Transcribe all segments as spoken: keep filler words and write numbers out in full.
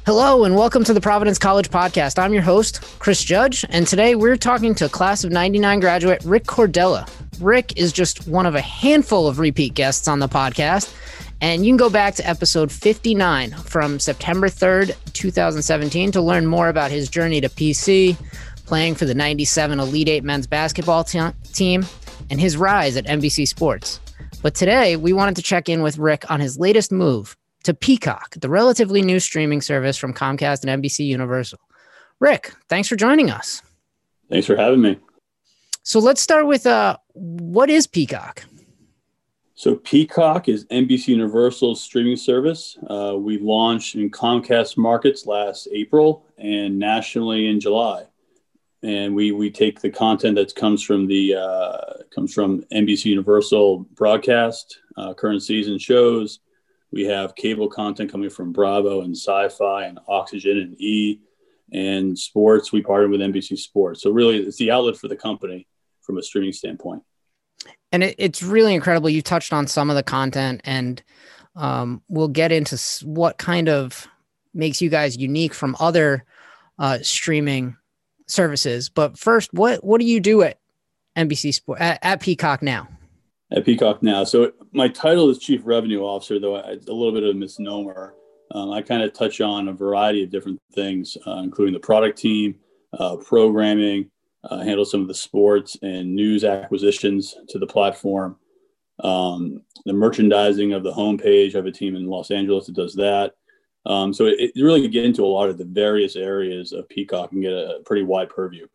Hello and welcome to the Providence College Podcast. I'm your host, Chris Judge, and today we're talking to class of ninety-nine graduate Rick Cordella. Rick is just one of a handful of repeat guests on the podcast, and you can go back to episode fifty-nine from September third, twenty seventeen to learn more about his journey to P C, playing for the ninety-seven Elite Eight men's basketball te- team, and his rise at N B C Sports. But today we wanted to check in with Rick on his latest move to Peacock, the relatively new streaming service from Comcast and N B C Universal. Rick, thanks for joining us. Thanks for having me. So let's start with uh, what is Peacock? So Peacock is N B C Universal's streaming service. Uh, we launched in Comcast markets last April and nationally in July. And we we take the content that comes from the uh, comes from N B C Universal broadcast, uh, current season shows. We have cable content coming from Bravo and Sci-Fi and Oxygen and E! And sports. We partner with N B C Sports. So really, it's the outlet for the company from a streaming standpoint. And it, it's really incredible. You touched on some of the content, and um, we'll get into what kind of makes you guys unique from other uh, streaming services. But first, what what do you do at N B C Sport at, at Peacock now? At Peacock now. So my title is Chief Revenue Officer, though it's a little bit of a misnomer. Um, I kind of touch on a variety of different things, uh, including the product team, uh, programming, uh, handle some of the sports and news acquisitions to the platform, um, the merchandising of the homepage. I have a team in Los Angeles that does that. Um, so it, it really can get into a lot of the various areas of Peacock and get a pretty wide purview.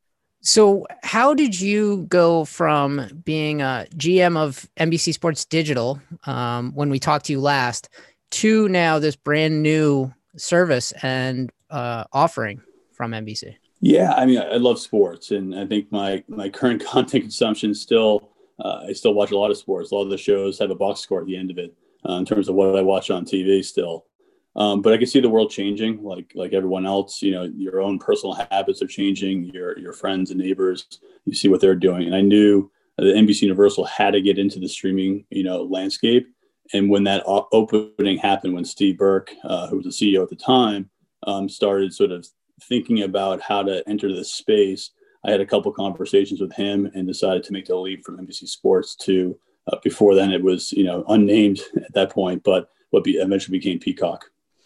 So how did you go from being a G M of N B C Sports Digital um, when we talked to you last to now this brand new service and uh, offering from N B C? Yeah, I mean, I love sports, and I think my my current content consumption still, uh, I still watch a lot of sports. A lot of the shows have a box score at the end of it uh, in terms of what I watch on T V still. Um, but I can see the world changing, like like everyone else. You know, your own personal habits are changing. Your your friends and neighbors, you see what they're doing. And I knew that N B C Universal had to get into the streaming, you know, landscape. And when that o- opening happened, when Steve Burke, uh, who was the C E O at the time, um, started sort of thinking about how to enter this space, I had a couple conversations with him and decided to make the leap from N B C Sports to. Uh, before then, it was you know unnamed at that point, but what be, eventually became Peacock.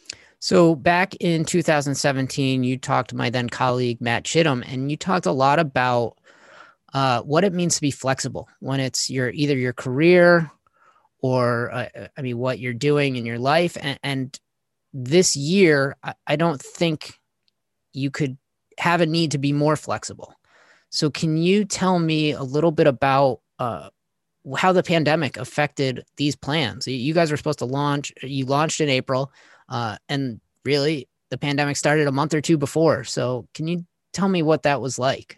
So back in two thousand seventeen, you talked to my then colleague, Matt Chittum, and you talked a lot about uh, what it means to be flexible when it's your either your career or, uh, I mean, what you're doing in your life. And, and this year, I, I don't think you could have a need to be more flexible. So can you tell me a little bit about uh, how the pandemic affected these plans? You guys were supposed to launch, you launched in April. Uh, and really, the pandemic started a month or two before. So can you tell me what that was like?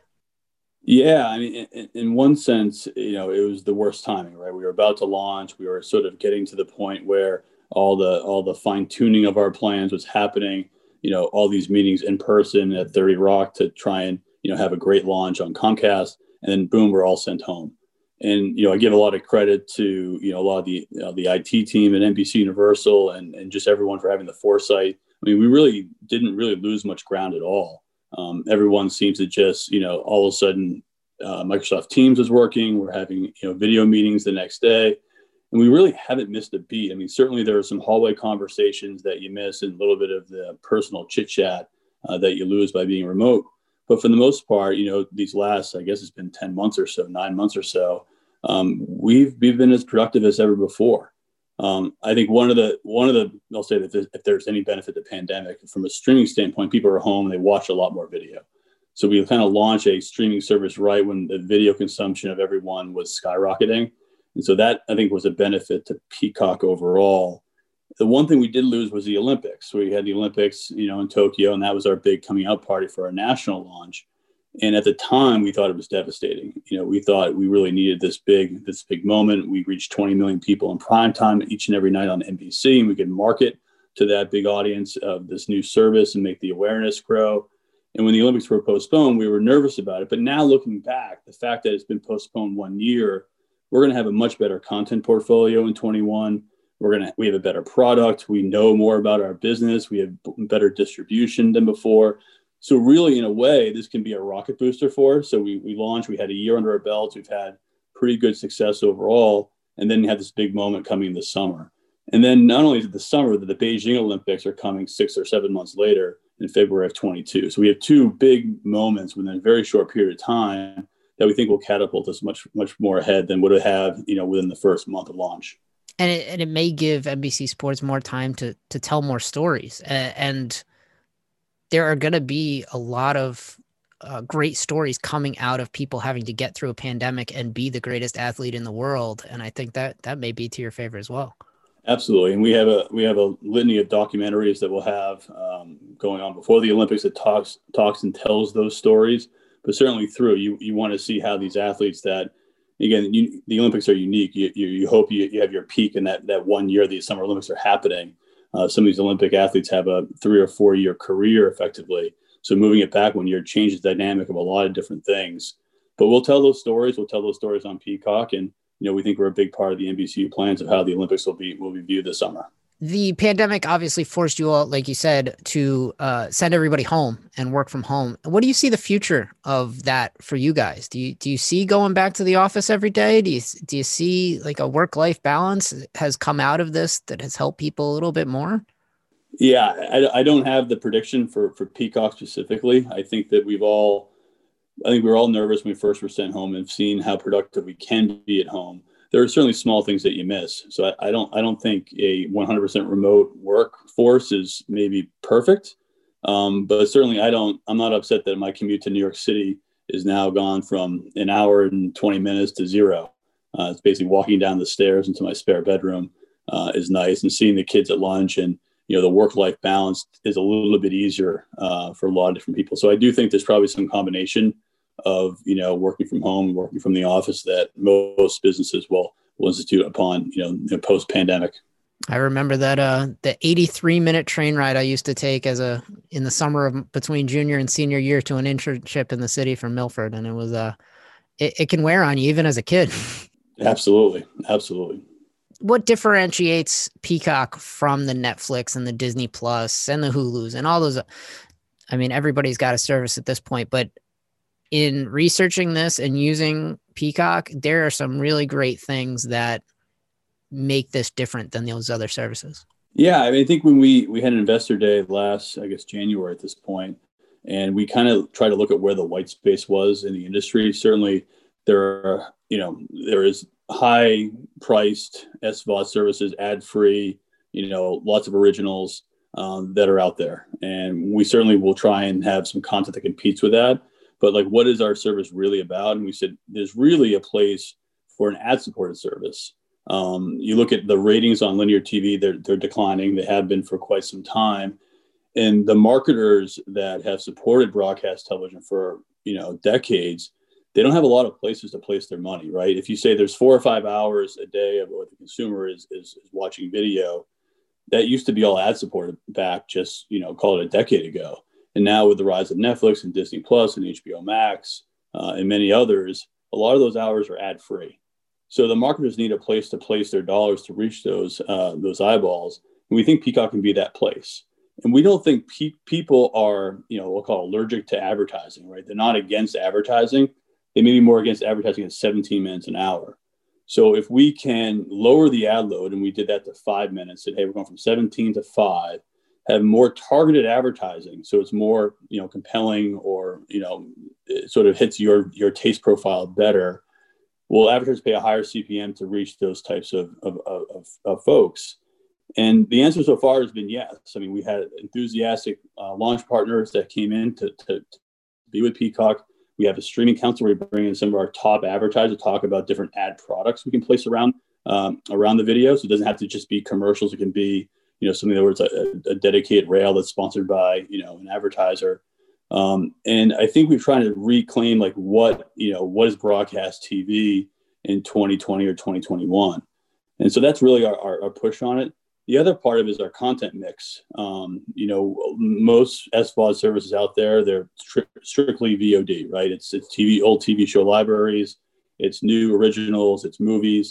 Yeah, I mean, in, in one sense, you know, it was the worst timing, right? We were about to launch. We were sort of getting to the point where all the all the fine tuning of our plans was happening. You know, all these meetings in person at thirty Rock to try and you know have a great launch on Comcast, and then boom, we're all sent home. And, you know, I give a lot of credit to, you know, a lot of the you know, the I T team at N B C Universal and, and just everyone for having the foresight. I mean, we really didn't really lose much ground at all. Um, everyone seems to just, you know, all of a sudden uh, Microsoft Teams is working. We're having, you know, video meetings the next day. And we really haven't missed a beat. I mean, certainly there are some hallway conversations that you miss and a little bit of the personal chit chat uh, that you lose by being remote. But for the most part, you know, these last, I guess it's been ten months or so, nine months or so, um, we've, we've been as productive as ever before. Um, I think one of the, one of the, I'll say that if there's any benefit to the pandemic, from a streaming standpoint, people are home and they watch a lot more video. So we kind of launched a streaming service right when the video consumption of everyone was skyrocketing. And so that, I think, was a benefit to Peacock overall. The one thing we did lose was the Olympics. We had the Olympics, you know, in Tokyo, and that was our big coming out party for our national launch. And at the time, we thought it was devastating. You know, we thought we really needed this big, this big moment. We reached twenty million people in prime time each and every night on N B C, and we could market to that big audience of this new service and make the awareness grow. And when the Olympics were postponed, we were nervous about it. But now looking back, the fact that it's been postponed one year, we're going to have a much better content portfolio in twenty-one. We're going to, we have a better product. We know more about our business. We have better distribution than before. So really, in a way, this can be a rocket booster for us. So we, we launched, we had a year under our belts. We've had pretty good success overall. And then you had this big moment coming this summer. And then not only is it the summer, but the Beijing Olympics are coming six or seven months later in February of twenty-two. So we have two big moments within a very short period of time that we think will catapult us much, much more ahead than would it have, you know, within the first month of launch. And it, and it may give N B C Sports more time to to tell more stories. Uh, and there are going to be a lot of uh, great stories coming out of people having to get through a pandemic and be the greatest athlete in the world. And I think that that may be to your favor as well. Absolutely. And we have a we have a litany of documentaries that we'll have um, going on before the Olympics that talks talks and tells those stories. But certainly through, you you want to see how these athletes that, again, you, the Olympics are unique. You, you, you hope you, you have your peak in that, that one year these Summer Olympics are happening. Uh, some of these Olympic athletes have a three or four year career effectively. So moving it back one year changes the dynamic of a lot of different things. But we'll tell those stories. We'll tell those stories on Peacock. And, you know, we think we're a big part of the N B C U plans of how the Olympics will be, will be viewed this summer. The pandemic obviously forced you all, like you said, to uh, send everybody home and work from home. What do you see the future of that for you guys? Do you do you see going back to the office every day? Do you do you see like a work-life balance has come out of this that has helped people a little bit more? Yeah, I, I don't have the prediction for for Peacock specifically. I think that we've all, I think we were all nervous when we first were sent home and seeing how productive we can be at home. There are certainly small things that you miss. So I, I don't I don't think a one hundred percent remote workforce is maybe perfect. Um, but certainly I don't, I'm not upset that my commute to New York City is now gone from an hour and twenty minutes to zero. Uh, it's basically walking down the stairs into my spare bedroom uh, is nice, and seeing the kids at lunch, and, you know, the work-life balance is a little bit easier uh, for a lot of different people. So I do think there's probably some combination of, you know, working from home, working from the office that most businesses will, will institute upon, you know, post-pandemic. I remember that uh, the eighty-three minute train ride I used to take as a in the summer of between junior and senior year to an internship in the city from Milford, and it was uh, it, it can wear on you even as a kid. Absolutely, absolutely. What differentiates Peacock from the Netflix and the Disney Plus and the Hulus and all those? I mean, everybody's got a service at this point, but in researching this and using Peacock, there are some really great things that make this different than those other services. Yeah, I mean, I think when we we had an investor day last, I guess, January at this point, and we kind of try to look at where the white space was in the industry. Certainly, there are, you know, there is high priced S V O D services, ad free, you know, lots of originals um, that are out there, and we certainly will try and have some content that competes with that. But like, what is our service really about? And we said, there's really a place for an ad-supported service. Um, you look at the ratings on linear T V, they're, they're declining. They have been for quite some time. And the marketers that have supported broadcast television for, you know, decades, they don't have a lot of places to place their money, right? If you say there's four or five hours a day of what the consumer is, is, is watching video, that used to be all ad-supported back just, you know, call it a decade ago. And now with the rise of Netflix and Disney Plus and H B O Max uh, and many others, a lot of those hours are ad-free. So the marketers need a place to place their dollars to reach those uh, those eyeballs. And we think Peacock can be that place. And we don't think pe- people are, you know, we'll call allergic to advertising, right? They're not against advertising. They may be more against advertising at seventeen minutes an hour. So if we can lower the ad load, and we did that to five minutes, said, hey, we're going from seventeen to five, have more targeted advertising, so it's more, you know, compelling, or, you know, it sort of hits your your taste profile better. Will advertisers pay a higher C P M to reach those types of of, of, of folks? And the answer so far has been yes. I mean, we had enthusiastic uh, launch partners that came in to, to, to be with Peacock. We have a streaming council where we bring in some of our top advertisers to talk about different ad products we can place around um, around the video. So it doesn't have to just be commercials. It can be, you know, something where it's a, a dedicated rail that's sponsored by, you know, an advertiser. Um, and I think we're trying to reclaim like what, you know, what is broadcast T V in twenty twenty or twenty twenty-one. And so that's really our, our, our push on it. The other part of it is our content mix. Um, you know, most S V O D services out there, they're stri- strictly V O D, right? It's, it's T V, old T V show libraries, it's new originals, it's movies.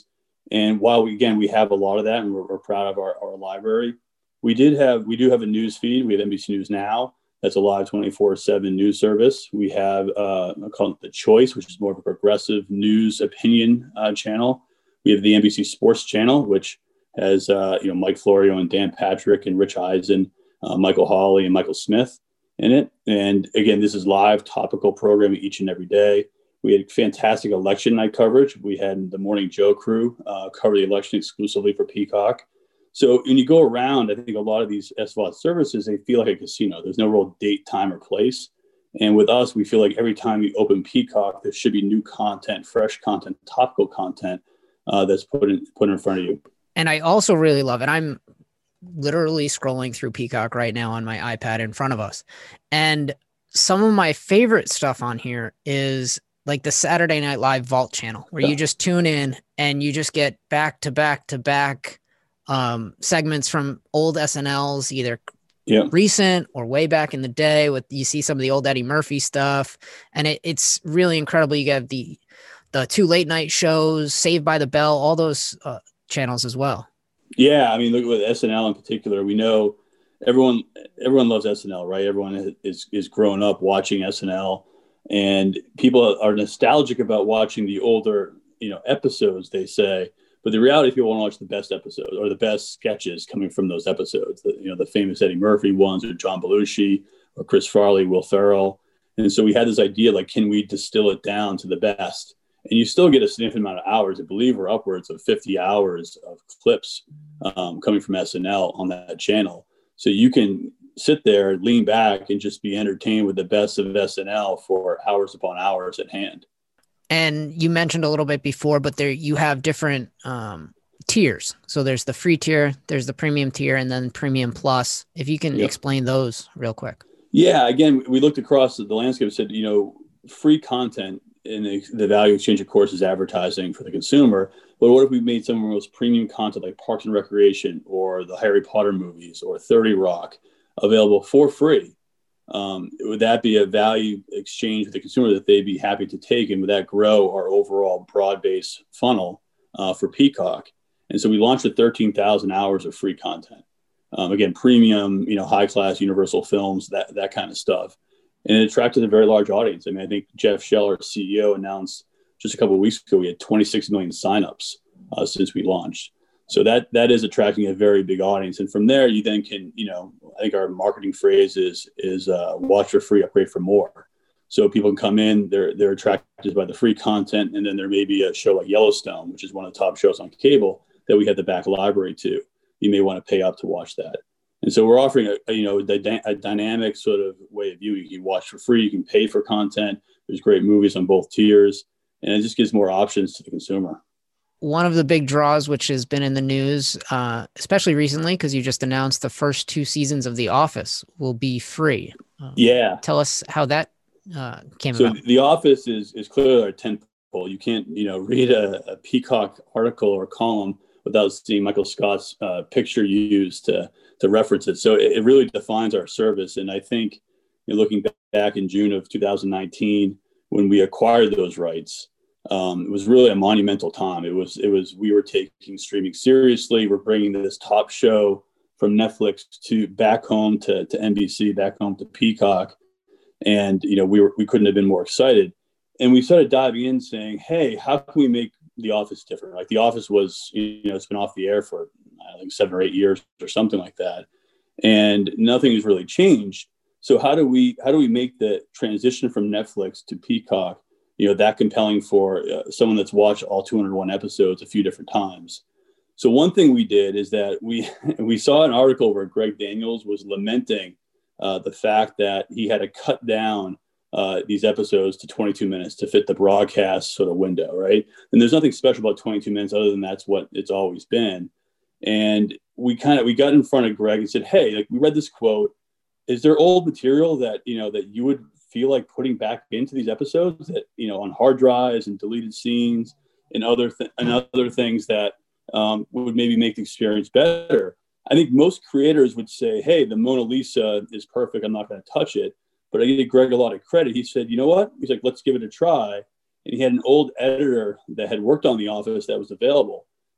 And while we, again, we have a lot of that and we're, we're proud of our, our library, we did have, we do have a news feed. We have N B C News Now. That's a live twenty-four seven news service. We have uh, I call it The Choice, which is more of a progressive news opinion uh, channel. We have the N B C Sports Channel, which has uh, you know Mike Florio and Dan Patrick and Rich Eisen, uh, Michael Hawley and Michael Smith in it. And again, this is live topical programming each and every day. We had fantastic election night coverage. We had the Morning Joe crew uh, cover the election exclusively for Peacock. So when you go around, I think a lot of these S V O D services, they feel like a casino. There's no real date, time, or place. And with us, we feel like every time you open Peacock, there should be new content, fresh content, topical content uh, that's put in, put in front of you. And I also really love it. I'm literally scrolling through Peacock right now on my iPad in front of us. And some of my favorite stuff on here is like the Saturday Night Live Vault channel, where you just tune in and you just get back to back to back um, segments from old S N Ls, either yeah. recent or way back in the day. With you see some of the old Eddie Murphy stuff, and it, it's really incredible. You have the the two late night shows, Saved by the Bell, all those uh, channels as well. Yeah, I mean, look with S N L in particular, we know everyone everyone loves S N L, right? Everyone is is growing up watching S N L. And people are nostalgic about watching the older, you know, episodes, they say. But the reality is people want to watch the best episodes or the best sketches coming from those episodes. The, you know, the famous Eddie Murphy ones or John Belushi or Chris Farley, Will Ferrell. And so we had this idea, like, can we distill it down to the best? And you still get a significant amount of hours. I believe we're upwards of fifty hours of clips um, coming from S N L on that channel. So you can sit there, lean back, and just be entertained with the best of S N L for hours upon hours at hand. And you mentioned a little bit before, but there you have different um, tiers. So there's the free tier, there's the premium tier, and then premium plus. If you can yep. explain those real quick. Yeah, again, we looked across the landscape and said, you know, free content in the, the value exchange, of course, is advertising for the consumer. But what if we made some of the most premium content like Parks and Recreation or the Harry Potter movies or thirty Rock available for free? Um, would that be a value exchange with the consumer that they'd be happy to take? And would that grow our overall broad-based funnel uh, for Peacock? And so we launched at thirteen thousand hours of free content. Um, again, premium, you know, high-class Universal films, that that kind of stuff. And it attracted a very large audience. I mean, I think Jeff Shell, our C E O, announced just a couple of weeks ago, we had twenty-six million signups uh, since we launched. So that that is attracting a very big audience. And from there, you then can, you know, I think our marketing phrase is, is uh, watch for free, upgrade for more. So people can come in, they're they're attracted by the free content. And then there may be a show like Yellowstone, which is one of the top shows on cable that we have the back library to. You may want to pay up to watch that. And so we're offering a, a you know, a, a dynamic sort of way of viewing. You can watch for free, you can pay for content. There's great movies on both tiers, and it just gives more options to the consumer. One of the big draws, which has been in the news, uh, especially recently, because you just announced the first two seasons of The Office will be free. Um, yeah. Tell us how that uh, came so about. So The Office is is clearly our tentpole. You can't, you know, read a, a Peacock article or column without seeing Michael Scott's uh, picture used to to reference it. So it, it really defines our service. And I think, you know, looking back in June of two thousand nineteen, when we acquired those rights, Um, it was really a monumental time. It was, it was, we were taking streaming seriously. We're bringing this top show from Netflix to back home to, to N B C, back home to Peacock. And, you know, we were, we couldn't have been more excited. And we started diving in saying, hey, how can we make The Office different? Like The Office was, you know, it's been off the air for I think seven or eight years or something like that. And nothing has really changed. So how do we, how do we make the transition from Netflix to Peacock, you know, that compelling for uh, someone that's watched all two hundred one episodes a few different times? So one thing we did is that we we saw an article where Greg Daniels was lamenting uh, the fact that he had to cut down uh, these episodes to twenty-two minutes to fit the broadcast sort of window, right? And there's nothing special about twenty-two minutes other than that's what it's always been. And we kind of we got in front of Greg and said, hey, like we read this quote. Is there old material that, you know, that you would feel like putting back into these episodes that, you know, on hard drives and deleted scenes and other th- and other things that um, would maybe make the experience better? I think most creators would say, hey, the Mona Lisa is perfect. I'm not going to touch it. But I give Greg a lot of credit. He said, you know what? He's like, let's give it a try. And he had an old editor that had worked on The Office that was available.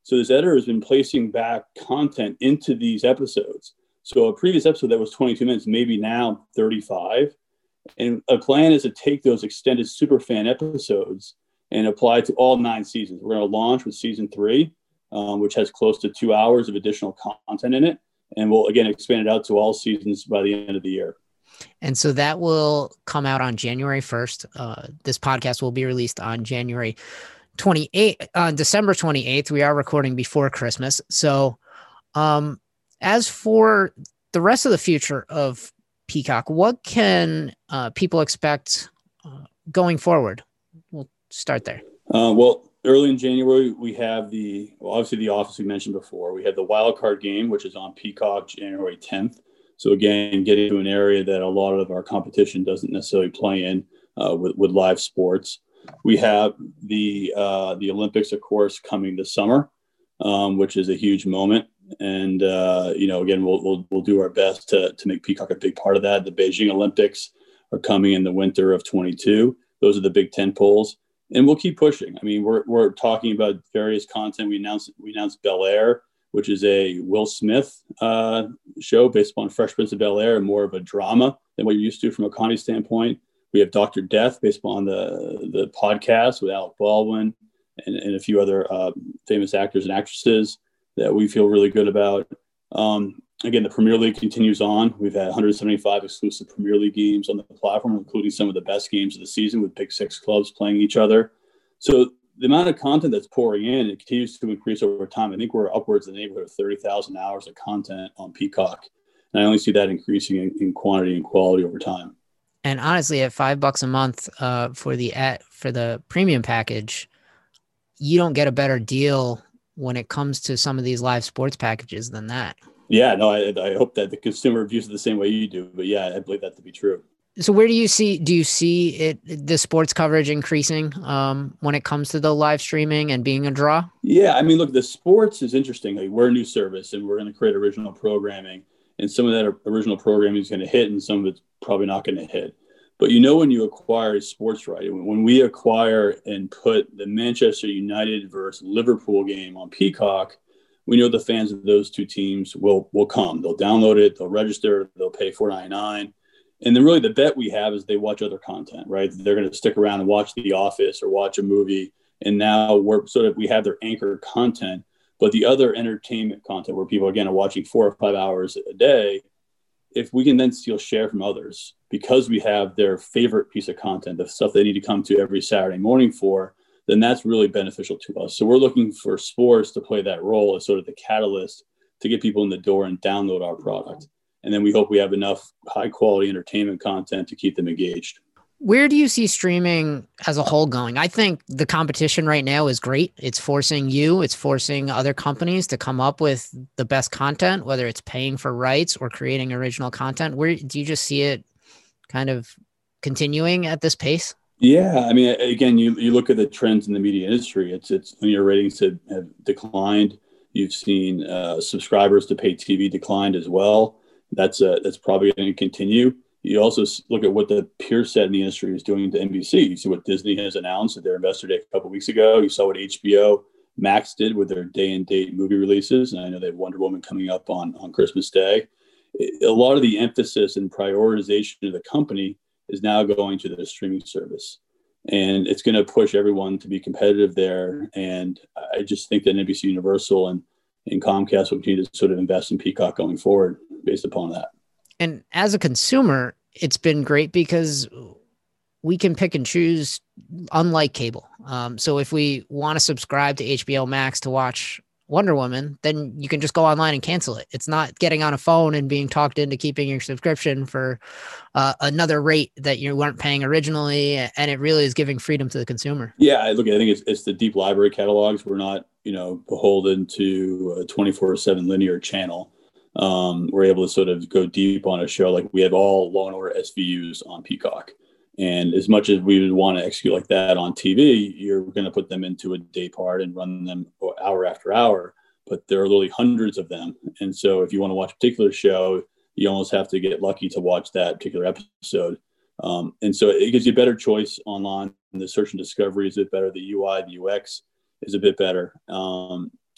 So this editor has been placing back content into these episodes. So a previous episode that was twenty-two minutes, maybe now thirty-five. And a plan is to take those extended superfan episodes and apply it to all nine seasons. We're going to launch with season three, um, which has close to two hours of additional content in it. And we'll, again, expand it out to all seasons by the end of the year. And so that will come out on January first. Uh, this podcast will be released on January twenty-eighth, on December twenty-eighth. We are recording before Christmas. So um, as for the rest of the future of Peacock, what can uh, people expect uh, going forward? We'll start there. Uh, well, early in January, we have the, well, obviously the Office we mentioned before. We have the Wild Card Game, which is on Peacock January tenth. So again, getting to an area that a lot of our competition doesn't necessarily play in uh, with, with live sports. We have the uh, the Olympics, of course, coming this summer, um, which is a huge moment. And, uh, you know, again, we'll, we'll we'll do our best to, to make Peacock a big part of that. The Beijing Olympics are coming in the winter of twenty-two. Those are the big tent poles. And we'll keep pushing. I mean, we're we're talking about various content. We announced we announced Bel-Air, which is a Will Smith uh, show based upon Fresh Prince of Bel-Air, and more of a drama than what you're used to from a comedy standpoint. We have Doctor Death based upon the the podcast with Alec Baldwin and, and a few other uh, famous actors and actresses that we feel really good about. Um, again, the Premier League continues on. We've had one hundred seventy-five exclusive Premier League games on the platform, including some of the best games of the season with Big Six clubs playing each other. So the amount of content that's pouring in, it continues to increase over time. I think we're upwards in the neighborhood of thirty thousand hours of content on Peacock. And I only see that increasing in, in quantity and quality over time. And honestly, at five bucks a month uh, for the at, for the premium package, you don't get a better deal when it comes to some of these live sports packages than that. Yeah, no, I, I hope that the consumer views it the same way you do. But yeah, I believe that to be true. So where do you see, do you see it, the sports coverage increasing um, when it comes to the live streaming and being a draw? Yeah, I mean, look, the sports is interesting. Like, we're a new service and we're going to create original programming. And some of that original programming is going to hit and some of it's probably not going to hit. But you know, when you acquire a sports right, when we acquire and put the Manchester United versus Liverpool game on Peacock, we know the fans of those two teams will will come. They'll download it, they'll register, they'll pay four ninety-nine. And then really the bet we have is they watch other content, right? They're going to stick around and watch The Office or watch a movie. And now we're sort of, we have their anchor content, but the other entertainment content where people, again, are watching four or five hours a day, if we can then steal share from others because we have their favorite piece of content, the stuff they need to come to every Saturday morning for, then that's really beneficial to us. So we're looking for sports to play that role as sort of the catalyst to get people in the door and download our product. And then we hope we have enough high quality entertainment content to keep them engaged. Where do you see streaming as a whole going? I think the competition right now is great. It's forcing you, it's forcing other companies to come up with the best content, whether it's paying for rights or creating original content. Where do you just see it kind of continuing at this pace? Yeah, I mean, again, you you look at the trends in the media industry. It's it's linear ratings have, have declined. You've seen uh, subscribers to pay T V declined as well. That's uh, that's probably going to continue. You also look at what the peer set in the industry is doing to N B C. You see what Disney has announced at their investor day a couple of weeks ago. You saw what H B O Max did with their day and date movie releases. And I know they have Wonder Woman coming up on, on Christmas Day. A lot of the emphasis and prioritization of the company is now going to the streaming service. And it's going to push everyone to be competitive there. And I just think that N B C Universal and, and Comcast will continue to sort of invest in Peacock going forward based upon that. And as a consumer, it's been great because we can pick and choose, unlike cable. Um, so if we want to subscribe to H B O Max to watch Wonder Woman, then you can just go online and cancel it. It's not getting on a phone and being talked into keeping your subscription for uh, another rate that you weren't paying originally. And it really is giving freedom to the consumer. Yeah, I look, I think it's, it's the deep library catalogs. We're not, you know, beholden to a twenty-four seven linear channel. Um, we're able to sort of go deep on a show. Like we have all Law and Order S V Us on Peacock. And as much as we would want to execute like that on T V, you're going to put them into a day part and run them hour after hour. But there are literally hundreds of them. And so if you want to watch a particular show, you almost have to get lucky to watch that particular episode. Um, and so it gives you a better choice online. And the search and discovery is a bit better. The U I, the U X is a bit better. Um,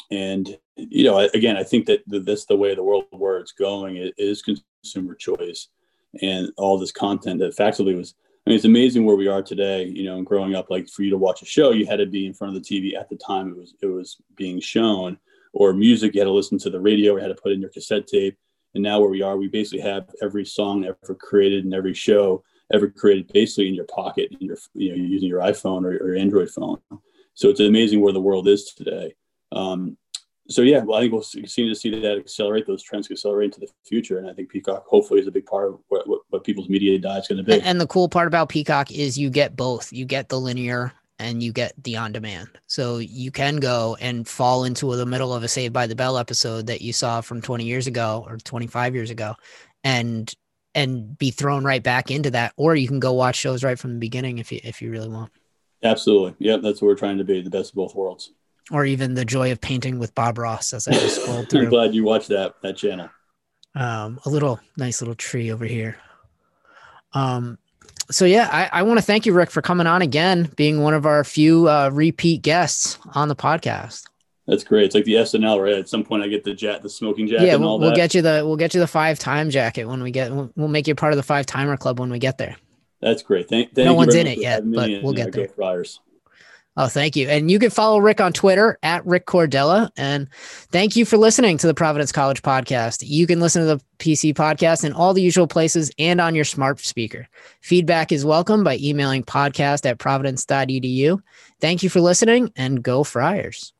and, you know, again, I think that that's the way the world where it's going. It is consumer choice, and all this content that factually was, I mean, it's amazing where we are today, you know, and growing up, like for you to watch a show, you had to be in front of the T V at the time it was, it was being shown, or music, you had to listen to the radio, or you had to put in your cassette tape. And now where we are, we basically have every song ever created and every show ever created basically in your pocket, in your, you know, using your iPhone or, or Android phone. So it's amazing where the world is today. Um, so yeah, well, I think we'll continue to see that accelerate, those trends accelerate into the future. And I think Peacock hopefully is a big part of what, what, what people's media diet is going to be. And the cool part about Peacock is you get both. You get the linear and you get the on-demand. So you can go and fall into the middle of a Saved by the Bell episode that you saw from twenty years ago or twenty-five years ago and and be thrown right back into that. Or you can go watch shows right from the beginning if you if you really want. Absolutely. Yeah, that's what we're trying to be, the best of both worlds. Or even The Joy of Painting with Bob Ross, as I just scrolled through. I'm glad you watched that that channel. Um, a little nice little tree over here. Um, so yeah, I, I want to thank you, Rick, for coming on again, being one of our few uh, repeat guests on the podcast. That's great. It's like the S N L, right? At some point, I get the jet, the smoking jacket. Yeah, and we'll, all we'll that. get you the we'll get you the five time jacket when we get. We'll, we'll make you part of the five timer club when we get there. That's great. Thank, thank no you one's very in much it for yet, having me, but and, we'll you know, get there. Go Friars. Oh, thank you. And you can follow Rick on Twitter at Rick Cordella. And thank you for listening to the Providence College podcast. You can listen to the P C podcast in all the usual places and on your smart speaker. Feedback is welcome by emailing podcast at providence dot e d u. Thank you for listening, and go Friars.